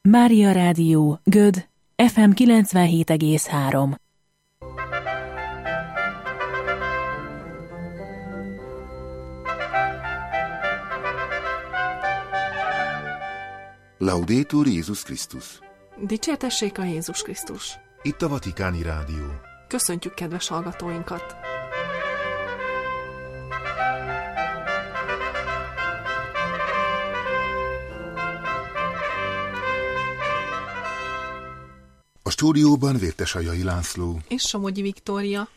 Mária Rádió, Göd, FM 97,3. Laudetur Jézus Krisztus! Dicsértessék a Jézus Krisztus! Itt a Vatikáni Rádió. Köszöntjük kedves hallgatóinkat! A stúdióban Vértesajai László és Somogyi Viktória.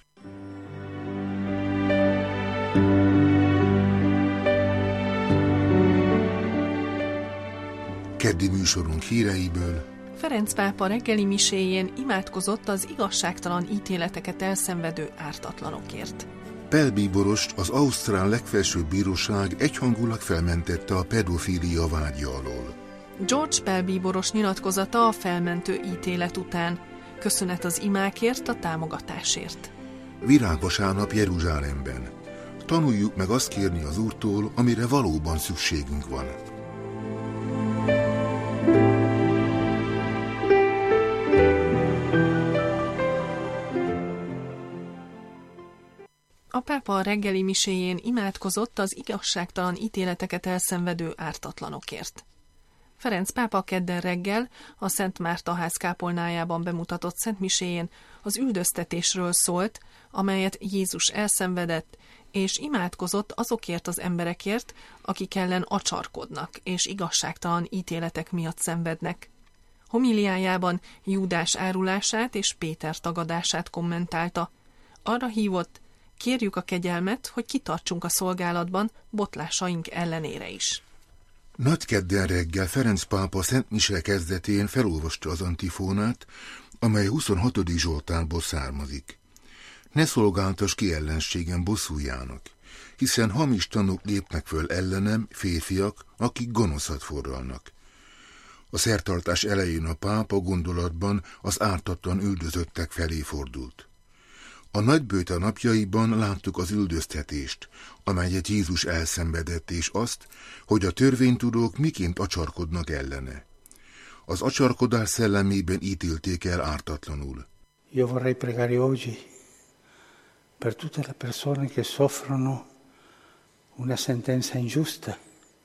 Keddi műsorunk híreiből. Ferenc pápa reggeli miséjén imádkozott az igazságtalan ítéleteket elszenvedő ártatlanokért. Pell bíborost az ausztrál legfelsőbb bíróság egyhangulag felmentette a pedofília vádja alól. George Pell bíboros nyilatkozata a felmentő ítélet után. Köszönet az imákért, a támogatásért. Virágvasárnap Jeruzsálemben. Tanuljuk meg azt kérni az Úrtól, amire valóban szükségünk van. A pápa a reggeli miséjén imádkozott az igazságtalan ítéleteket elszenvedő ártatlanokért. Ferenc pápa kedden reggel a Szent Márta ház kápolnájában bemutatott szentmiséjén az üldöztetésről szólt, amelyet Jézus elszenvedett, és imádkozott azokért az emberekért, akik ellen acsarkodnak és igazságtalan ítéletek miatt szenvednek. Homiliájában Júdás árulását és Péter tagadását kommentálta. Arra hívott: kérjük a kegyelmet, hogy kitartsunk a szolgálatban botlásaink ellenére is. Nagykedden reggel Ferenc pápa Szent Mise kezdetén felolvasta az antifónát, amely 26. Zsoltárból származik. Ne szolgáltass ki ellenségem bosszújának, hiszen hamis tanúk lépnek föl ellenem, férfiak, akik gonoszat forralnak. A szertartás elején a pápa gondolatban az ártatlan üldözöttek felé fordult. A nagybőjta napjaiban láttuk az üldöztetést, amelyet Jézus elszenvedett, és azt, hogy a törvénytudók miként acsarkodnak ellene. Az acsarkodás szellemében ítélték el ártatlanul. Io vorrei pregare oggi per tutte le persone che soffrono una sentenza ingiusta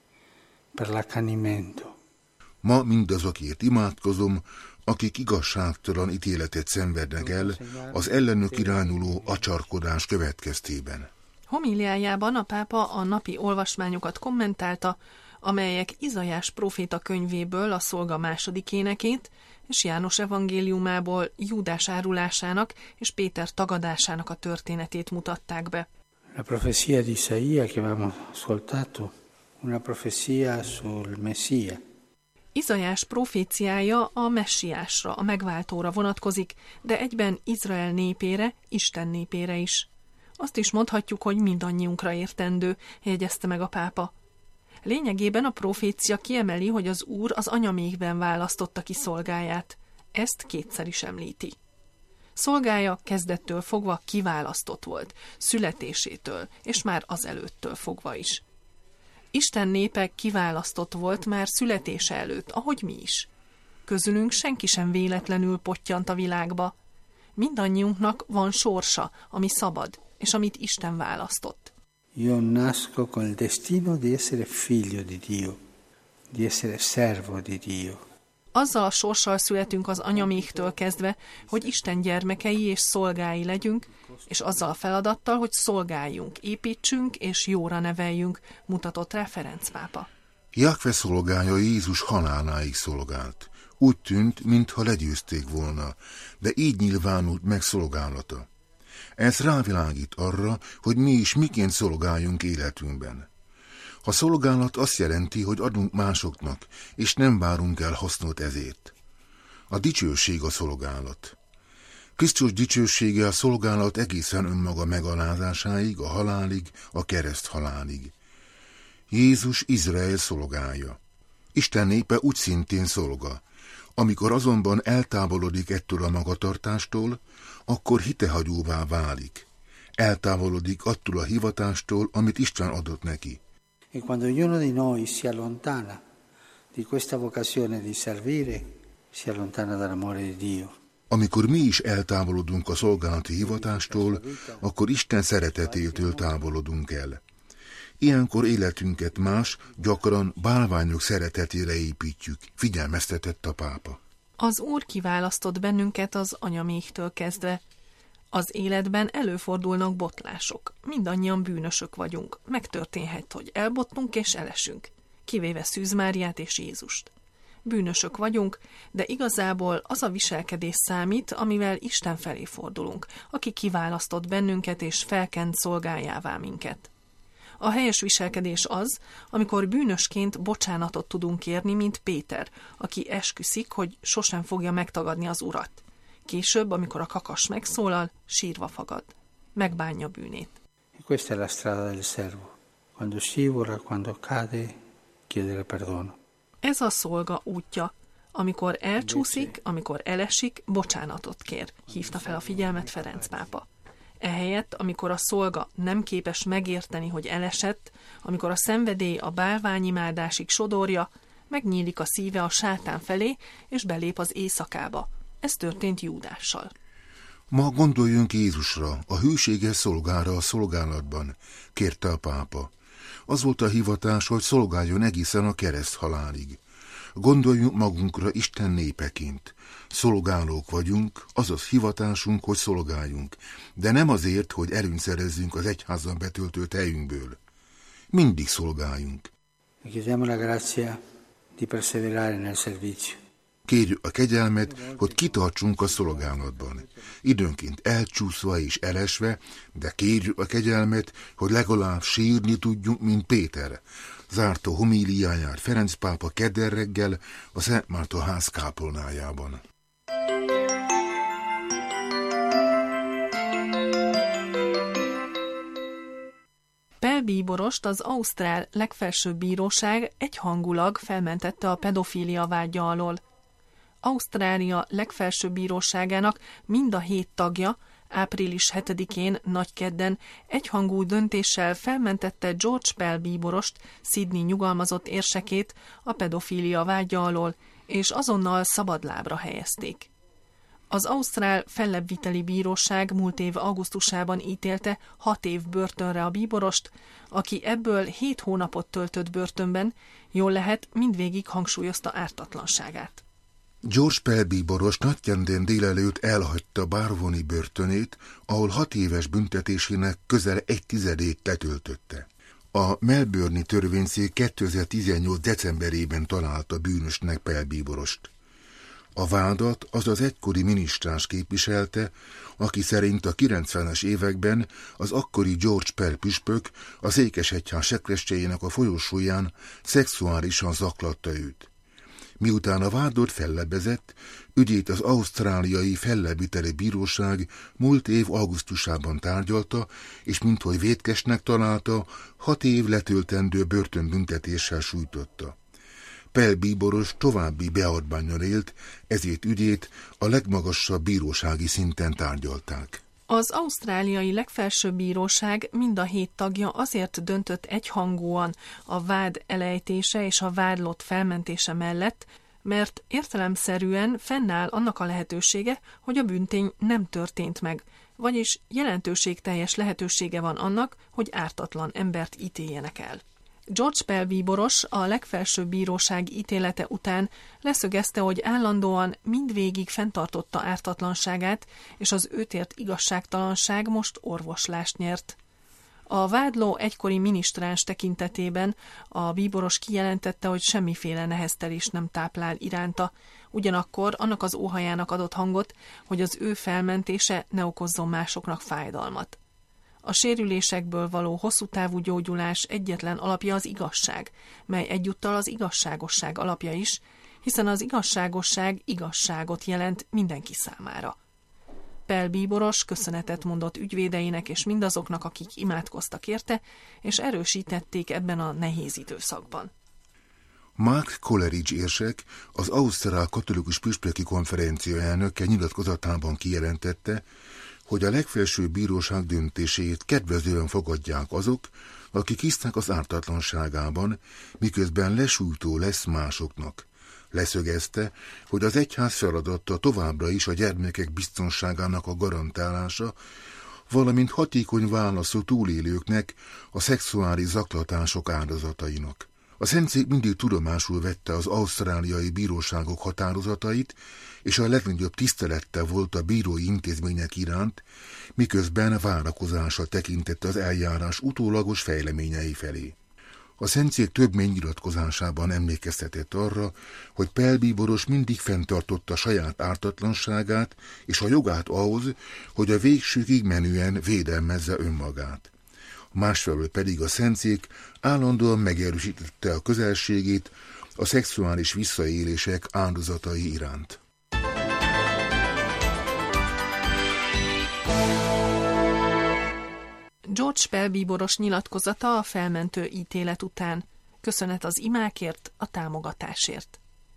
per l'accanimento. Ma mindazokért imádkozom, akik igazságtalan ítéletet szenvednek el az ellenük irányuló acsarkodás következtében. Homiliájában a pápa a napi olvasmányokat kommentálta, amelyek Izaiás próféta könyvéből a szolga második énekét, és János evangéliumából Júdás árulásának és Péter tagadásának a történetét mutatták be. La profezia di Isaia che abbiamo ascoltato, una profezia sul Messia. Izaiás proféciája a messiásra, a megváltóra vonatkozik, de egyben Izrael népére, Isten népére is. Azt is mondhatjuk, hogy mindannyiunkra értendő, jegyezte meg a pápa. Lényegében a profécia kiemeli, hogy az Úr az anyamékben választotta ki szolgáját. Ezt kétszer is említi. Szolgája kezdettől fogva kiválasztott volt, születésétől, és már azelőttől fogva is. Isten népe kiválasztott volt már születése előtt, ahogy mi is. Közülünk senki sem véletlenül pottyant a világba. Mindannyiunknak van sorsa, ami szabad, és amit Isten választott. Io nasco con il destino di essere figlio di Dio, di essere servo di Dio. Azzal a sorssal születünk az anyaméktől kezdve, hogy Isten gyermekei és szolgái legyünk, és azzal a feladattal, hogy szolgáljunk, építsünk és jóra neveljünk, mutatott rá Ferenc pápa. Jahve szolgája Jézus haláláig szolgált. Úgy tűnt, mintha legyőzték volna, de így nyilvánult meg szolgálata. Ez rávilágít arra, hogy mi is miként szolgáljunk életünkben. A szolgálat azt jelenti, hogy adunk másoknak, és nem várunk el hasznot ezért. A dicsőség a szolgálat. Krisztus dicsősége a szolgálat egészen önmaga megalázásáig, a halálig, a kereszt halálig. Jézus Izrael szolgája. Isten népe úgy szintén szolga. Amikor azonban eltávolodik ettől a magatartástól, akkor hitehagyóvá válik. Eltávolodik attól a hivatástól, amit Isten adott neki. E quando ognuno di noi si allontana di questa vocazione di servire si allontana dall'amore di Dio. Amikor mi is eltávolodunk a szolgálati hivatástól, akkor Isten szeretetétől távolodunk el. Ilyenkor életünket más, gyakran bálványok szeretetére építjük, figyelmeztetett a pápa. Az Úr kiválasztott bennünket az anyaméhtől kezdve. Az életben előfordulnak botlások. Mindannyian bűnösök vagyunk. Megtörténhet, hogy elbottunk és elesünk, kivéve Szűz Máriát és Jézust. Bűnösök vagyunk, de igazából az a viselkedés számít, amivel Isten felé fordulunk, aki kiválasztott bennünket és felkent szolgájává minket. A helyes viselkedés az, amikor bűnösként bocsánatot tudunk kérni, mint Péter, aki esküszik, hogy sosem fogja megtagadni az Urat. Később, amikor a kakas megszólal, sírva fagad. Megbánja bűnét. Questa è la strada del servo. Quando scivola, quando cade, chiedere perdono. Ez a szolga útja. Amikor elcsúszik, amikor elesik, bocsánatot kér, hívta fel a figyelmet Ferenc pápa. Ehelyett, amikor a szolga nem képes megérteni, hogy elesett, amikor a szenvedély a bálványimádásig sodorja, megnyílik a szíve a sátán felé, és belép az éjszakába. Ez történt Júdással. Ma gondoljunk Jézusra, a hűséges szolgára a szolgálatban, kérte a pápa. Az volt a hivatás, hogy szolgáljon egészen a kereszthalálig. Gondoljunk magunkra Isten népeként. Szolgálók vagyunk, azaz hivatásunk, hogy szolgáljunk, de nem azért, hogy előnyt szerezzünk az egyházban betöltött helyünkből. Mindig szolgáljunk. Chiediamo la grazia di perseverare nel servizio. Kérjük a kegyelmet, hogy kitartsunk a szolgálatban. Időnként elcsúszva és elesve, de kérjük a kegyelmet, hogy legalább sírni tudjunk, mint Péter. Zárta homíliáját Ferenc pápa kedden reggel a Szent Márton ház kápolnájában. Pell bíborost az ausztrál legfelsőbb bíróság egyhangulag felmentette a pedofília vádja alól. Ausztrália legfelsőbb bíróságának mind a 7 tagja április 7-én, nagykedden egyhangú döntéssel felmentette George Pell bíborost, Sydney nyugalmazott érsekét a pedofília vádja alól, és azonnal szabadlábra helyezték. Az ausztrál fellebbviteli bíróság múlt év augusztusában ítélte 6 év börtönre a bíborost, aki ebből 7 hónapot töltött börtönben, jól lehet mindvégig hangsúlyozta ártatlanságát. George Pell bíboros nagykendén délelőtt elhagyta Barwoni börtönét, ahol 6 éves büntetésének közel 1/10 letöltötte. A Melbourne-i törvényszék 2018. decemberében találta bűnösnek Pell bíborost. A vádat az az egykori minisztráns képviselte, aki szerint a 90-es években az akkori George Pell püspök a Székesegyház sekrestyéjének a folyosóján szexuálisan zaklatta őt. Miután a vádot fellebbezett, ügyét az ausztráliai fellebbviteli bíróság múlt év augusztusában tárgyalta, és minthogy vétkesnek találta, 6 év letöltendő börtönbüntetéssel sújtotta. Pell bíboros további beadvánnyal élt, ezért ügyét a legmagasabb bírósági szinten tárgyalták. Az ausztráliai legfelsőbb bíróság mind a 7 tagja azért döntött egyhangúan a vád elejtése és a vádlott felmentése mellett, mert értelemszerűen fennáll annak a lehetősége, hogy a bűntény nem történt meg, vagyis jelentőségteljes lehetősége van annak, hogy ártatlan embert ítéljenek el. George Pell bíboros a legfelsőbb bíróság ítélete után leszögezte, hogy állandóan mindvégig fenntartotta ártatlanságát, és az őt ért igazságtalanság most orvoslást nyert. A vádló egykori minisztráns tekintetében a bíboros kijelentette, hogy semmiféle neheztelés nem táplál iránta, ugyanakkor annak az óhajának adott hangot, hogy az ő felmentése ne okozzon másoknak fájdalmat. A sérülésekből való hosszú távú gyógyulás egyetlen alapja az igazság, mely egyúttal az igazságosság alapja is, hiszen az igazságosság igazságot jelent mindenki számára. Pell bíboros köszönetet mondott ügyvédeinek és mindazoknak, akik imádkoztak érte, és erősítették ebben a nehéz időszakban. Mark Coleridge érsek, az Ausztrál Katolikus Püspöki Konferencia elnöke nyilatkozatában kijelentette, hogy a legfelsőbb bíróság döntését kedvezően fogadják azok, akik hisznek az ártatlanságában, miközben lesújtó lesz másoknak. Leszögezte, hogy az egyház feladata továbbra is a gyermekek biztonságának a garantálása, valamint hatékony válasz a túlélőknek, a szexuális zaklatások áldozatainak. A szentszék mindig tudomásul vette az ausztráliai bíróságok határozatait, és a legnagyobb tisztelettel volt a bírói intézmények iránt, miközben várakozással tekintett az eljárás utólagos fejleményei felé. A szentszék több nyilatkozásában emlékeztetett arra, hogy Pell bíboros mindig fenntartotta saját ártatlanságát és a jogát ahhoz, hogy a végsőkig menően védelmezze önmagát. Másfelől pedig a szentszék állandóan megerősítette a közelségét a szexuális visszaélések áldozatai iránt. George Pell bíboros nyilatkozata a felmentő ítélet után. Köszönet az imákért, a támogatásért.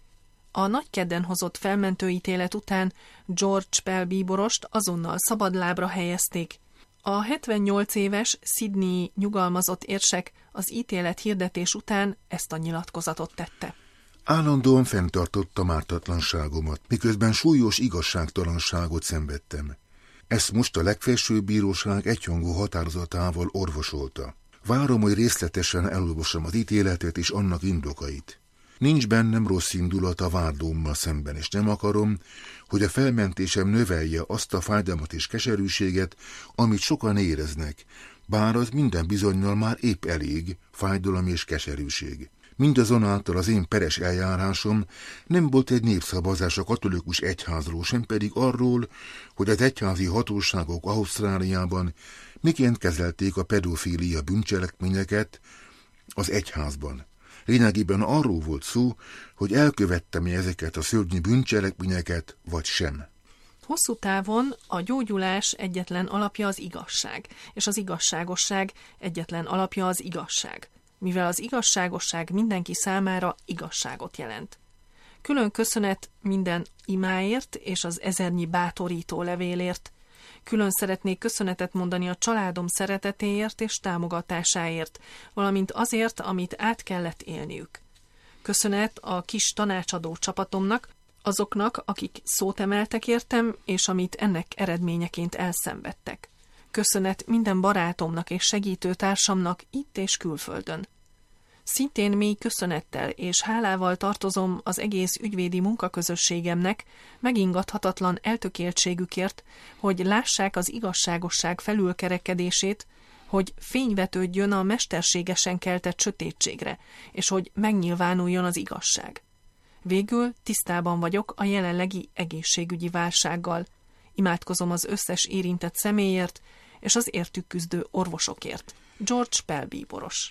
A Nagykedden hozott felmentő ítélet után George Pell bíborost azonnal szabadlábra helyezték. A 78 éves Sydney nyugalmazott érsek az ítélet hirdetés után ezt a nyilatkozatot tette. Állandóan fenntartottam ártatlanságomat, miközben súlyos igazságtalanságot szenvedtem. Ezt most a legfelsőbb bíróság egyhangú határozatával orvosolta. Várom, hogy részletesen elolvassam az ítéletet és annak indokait. Nincs bennem rossz indulat a vádlómmal szemben, és nem akarom, hogy a felmentésem növelje azt a fájdalmat és keserűséget, amit sokan éreznek, bár az minden bizonnyal már épp elég fájdalom és keserűség. Mindazonáltal az én peres eljárásom nem volt egy népszavazás a katolikus egyházról, sem pedig arról, hogy az egyházi hatóságok Ausztráliában miként kezelték a pedofília bűncselekményeket az egyházban. Lényegében arról volt szó, hogy elkövettem-e ezeket a szörnyű bűncselekményeket, vagy sem. Hosszú távon a gyógyulás egyetlen alapja az igazság, és az igazságosság egyetlen alapja az igazság, mivel az igazságosság mindenki számára igazságot jelent. Külön köszönet minden imáért és az ezernyi bátorító levélért. Külön szeretnék köszönetet mondani a családom szeretetéért és támogatásáért, valamint azért, amit át kellett élniük. Köszönet a kis tanácsadó csapatomnak, azoknak, akik szót emeltek értem, és amit ennek eredményeként elszenvedtek. Köszönet minden barátomnak és segítőtársamnak itt és külföldön. Szintén mély köszönettel és hálával tartozom az egész ügyvédi munkaközösségemnek megingathatatlan eltökéltségükért, hogy lássák az igazságosság felülkerekedését, hogy fény vetődjön a mesterségesen keltett sötétségre, és hogy megnyilvánuljon az igazság. Végül tisztában vagyok a jelenlegi egészségügyi válsággal. Imádkozom az összes érintett személyért, és az értük küzdő orvosokért. George Pell bíboros.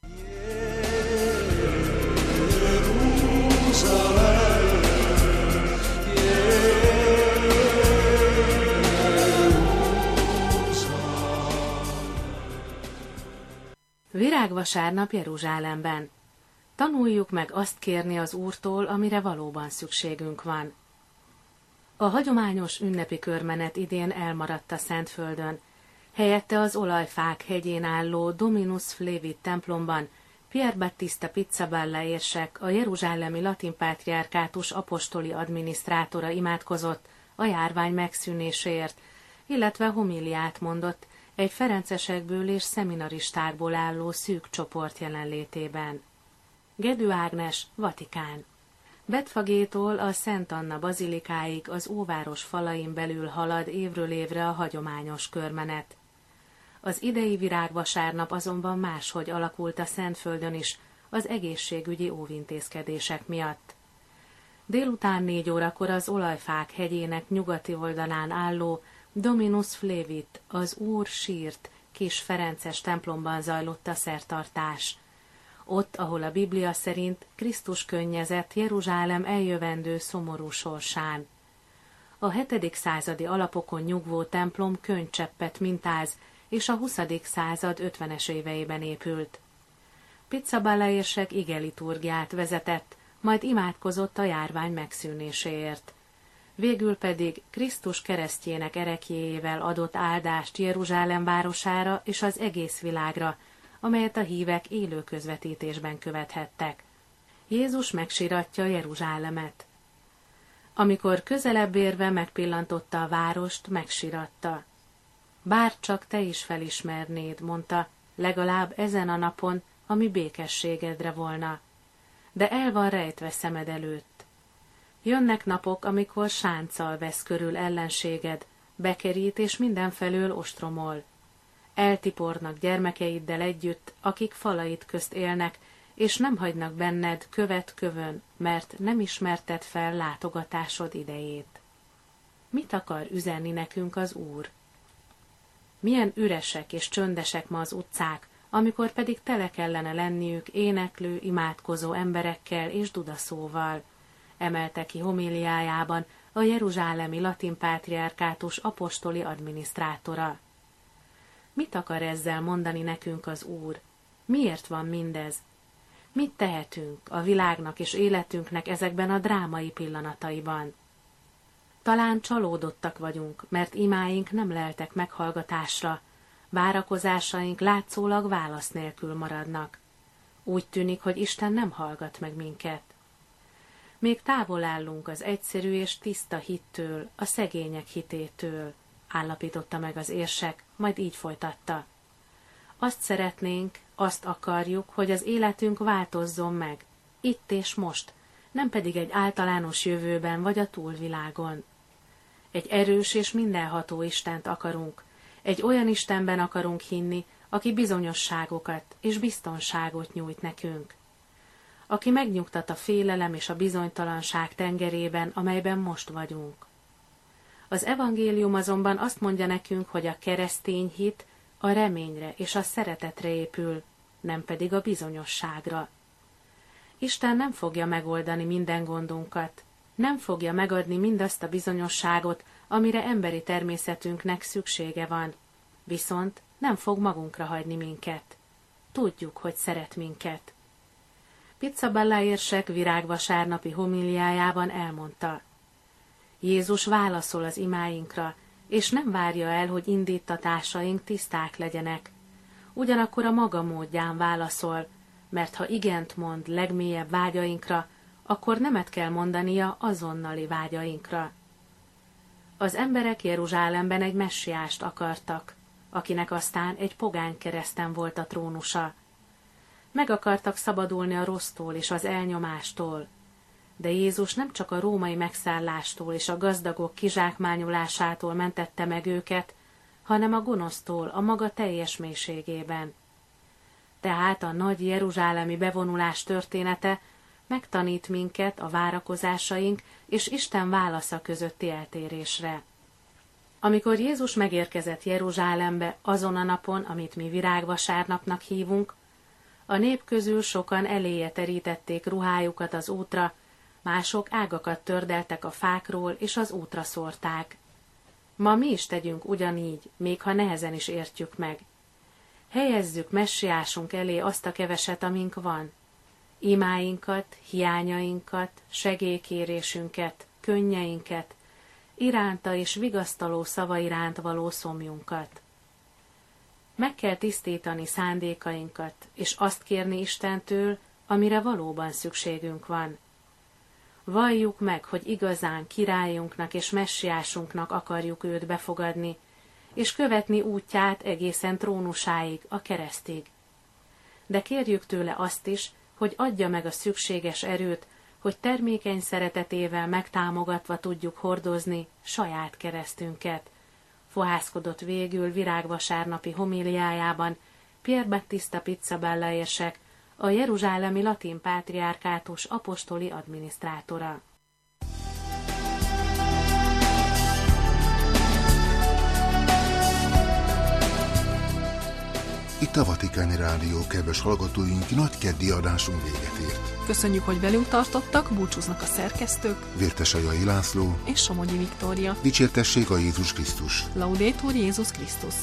Virágvasárnap Jeruzsálemben. Tanuljuk meg azt kérni az Úrtól, amire valóban szükségünk van. A hagyományos ünnepi körmenet idén elmaradt a Szentföldön. Helyette az Olajfák hegyén álló Dominus Flevit templomban Pier Battista Pizzaballa érsek, a jeruzsálemi latin pátriárkátus apostoli adminisztrátora imádkozott a járvány megszűnéséért, illetve homíliát mondott egy ferencesekből és szeminaristákból álló szűk csoport jelenlétében. Gedő Ágnes, Vatikán. Betfagétól a Szent Anna bazilikáig az óváros falain belül halad évről évre a hagyományos körmenet. Az idei virágvasárnap azonban máshogy alakult a Szentföldön is, az egészségügyi óvintézkedések miatt. Délután 4 órakor az Olajfák hegyének nyugati oldalán álló Dominus Flevit, az Úr sírt kis ferences templomban zajlott a szertartás. Ott, ahol a Biblia szerint Krisztus könnyezett Jeruzsálem eljövendő szomorú sorsán. A 7. századi alapokon nyugvó templom könnycseppet mintáz, és a 20. század 50-es éveiben épült. Pizzaballa érsek igeliturgiát vezetett, majd imádkozott a járvány megszűnéséért. Végül pedig Krisztus keresztjének ereklyéjével adott áldást Jeruzsálem városára és az egész világra, amelyet a hívek élő közvetítésben követhettek. Jézus megsiratja Jeruzsálemet. Amikor közelebb érve megpillantotta a várost, megsiratta. Bár csak te is felismernéd, mondta, legalább ezen a napon, ami békességedre volna. De el van rejtve szemed előtt. Jönnek napok, amikor sánccal vesz körül ellenséged, bekerít és mindenfelől ostromol. Eltipornak gyermekeiddel együtt, akik falait közt élnek, és nem hagynak benned követ kövön, mert nem ismerted fel látogatásod idejét. Mit akar üzenni nekünk az Úr? Milyen üresek és csöndesek ma az utcák, amikor pedig tele kellene lenniük éneklő, imádkozó emberekkel és dudaszóval, emelte ki homíliájában a jeruzsálemi latin pátriárkátus apostoli adminisztrátora. Mit akar ezzel mondani nekünk az Úr? Miért van mindez? Mit tehetünk a világnak és életünknek ezekben a drámai pillanataiban? Talán csalódottak vagyunk, mert imáink nem leltek meghallgatásra, várakozásaink látszólag válasz nélkül maradnak. Úgy tűnik, hogy Isten nem hallgat meg minket. Még távol állunk az egyszerű és tiszta hittől, a szegények hitétől, állapította meg az érsek, majd így folytatta. Azt szeretnénk, azt akarjuk, hogy az életünk változzon meg, itt és most, nem pedig egy általános jövőben vagy a túlvilágon. Egy erős és mindenható Istent akarunk, egy olyan Istenben akarunk hinni, aki bizonyosságokat és biztonságot nyújt nekünk. Aki megnyugtat a félelem és a bizonytalanság tengerében, amelyben most vagyunk. Az evangélium azonban azt mondja nekünk, hogy a keresztény hit a reményre és a szeretetre épül, nem pedig a bizonyosságra. Isten nem fogja megoldani minden gondunkat, nem fogja megadni mindazt a bizonyosságot, amire emberi természetünknek szüksége van, viszont nem fog magunkra hagyni minket. Tudjuk, hogy szeret minket. Pizzaballa érsek virágvasárnapi homíliájában elmondta. Jézus válaszol az imáinkra, és nem várja el, hogy indítatásaink tiszták legyenek. Ugyanakkor a maga módján válaszol, mert ha igent mond legmélyebb vágyainkra, akkor nemet kell mondania azonnali vágyainkra. Az emberek Jeruzsálemben egy messiást akartak, akinek aztán egy pogány kereszten volt a trónusa. Meg akartak szabadulni a rossztól és az elnyomástól, de Jézus nem csak a római megszállástól és a gazdagok kizsákmányolásától mentette meg őket, hanem a gonosztól a maga teljes mélységében. Tehát a nagy jeruzsálemi bevonulás története megtanít minket a várakozásaink és Isten válasza közötti eltérésre. Amikor Jézus megérkezett Jeruzsálembe azon a napon, amit mi virágvasárnapnak hívunk, a nép közül sokan eléje terítették ruhájukat az útra, mások ágakat tördeltek a fákról és az útra szórták. Ma mi is tegyünk ugyanígy, még ha nehezen is értjük meg. Helyezzük messiásunk elé azt a keveset, amink van. Imáinkat, hiányainkat, segélykérésünket, könnyeinket, iránta és vigasztaló szava iránt való szomjunkat. Meg kell tisztítani szándékainkat, és azt kérni Istentől, amire valóban szükségünk van. Valljuk meg, hogy igazán királyunknak és messiásunknak akarjuk őt befogadni, és követni útját egészen trónusáig, a keresztig. De kérjük tőle azt is, hogy adja meg a szükséges erőt, hogy termékeny szeretetével megtámogatva tudjuk hordozni saját keresztünket, fohászkodott végül virágvasárnapi homíliájában Pier Battista Pizzaballa érsek, a jeruzsálemi latin pátriárkátus apostoli adminisztrátora. Itt a Vatikáni Rádió, kedves hallgatóink, nagykeddi adásunk véget ért. Köszönjük, hogy velünk tartottak, búcsúznak a szerkesztők, Vértesajai László és Somogyi Viktória. Dicsértessék a Jézus Krisztus! Laudetur Jézus Krisztus!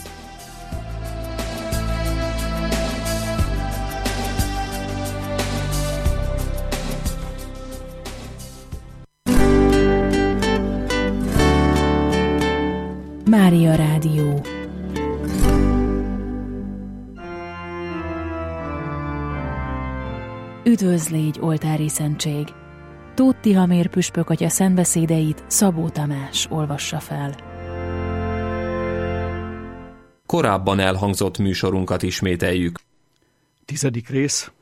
Mária Rádió. Üdvözl légy, oltári szentség! Tóth Tihamér püspök atya szentbeszédeit Szabó Tamás olvassa fel. Korábban elhangzott műsorunkat ismételjük. 10. rész.